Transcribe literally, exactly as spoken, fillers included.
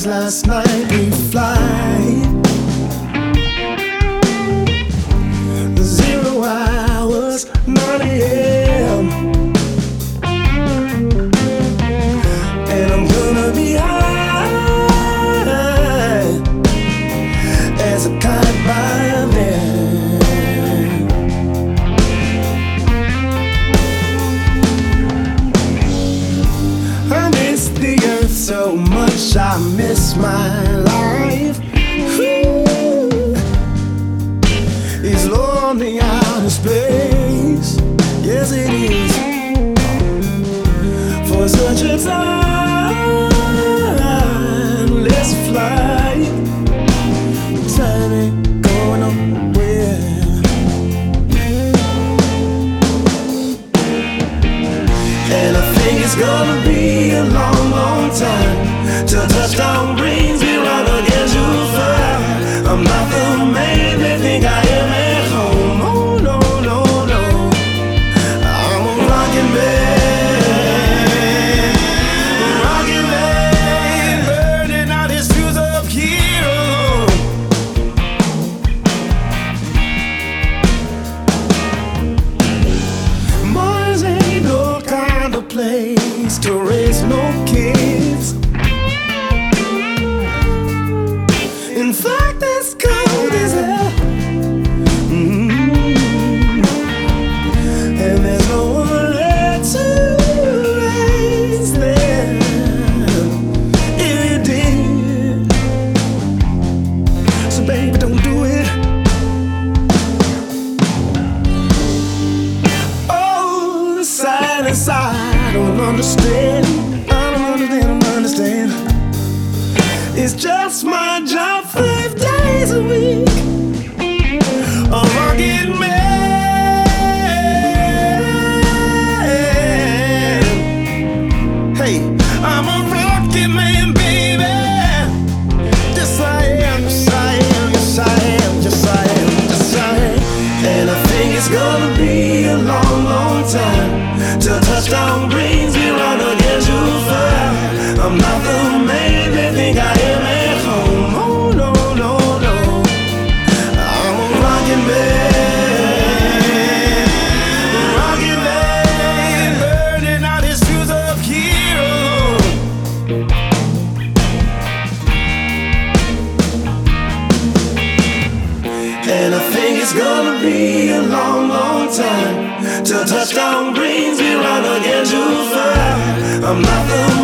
Since last night we fly zero hours, nine a.m. And I'm gonna be high as a kite by then. I miss the earth so much, I miss my life. Ooh. It's lonely out in space, yes it is. For such a time, let's fly. Time ain't going nowhere. And I think it's gonna be a long, long time till touchdown brings me round again to fly. I'm not the man they think I am at home. Oh no, no, no. I'm a rockin' man, rockin' man, burning out his fuse up here alone. Mars ain't no kind of place to raise no kids. In fact, it's cold as hell. Mm-hmm. And there's no one left to raise them if you did. So baby, don't do it. Oh, the silence I don't understand. I don't understand, I don't understand. It's just my job five days a week. A rugged man. Hey, I'm a rocket man, baby. Yes I am, yes I am, yes I am, yes I am, yes I am. And I think it's gonna be a long, long time till touchdown brings me round again to fly. I'm not the man they think I am at home. Oh no, no, no. I'm a rockin' man, rockin' man, burning out his fuse up here alone. And I think it's gonna be a long, long time till touchdown brings me round again to fly. I'm not the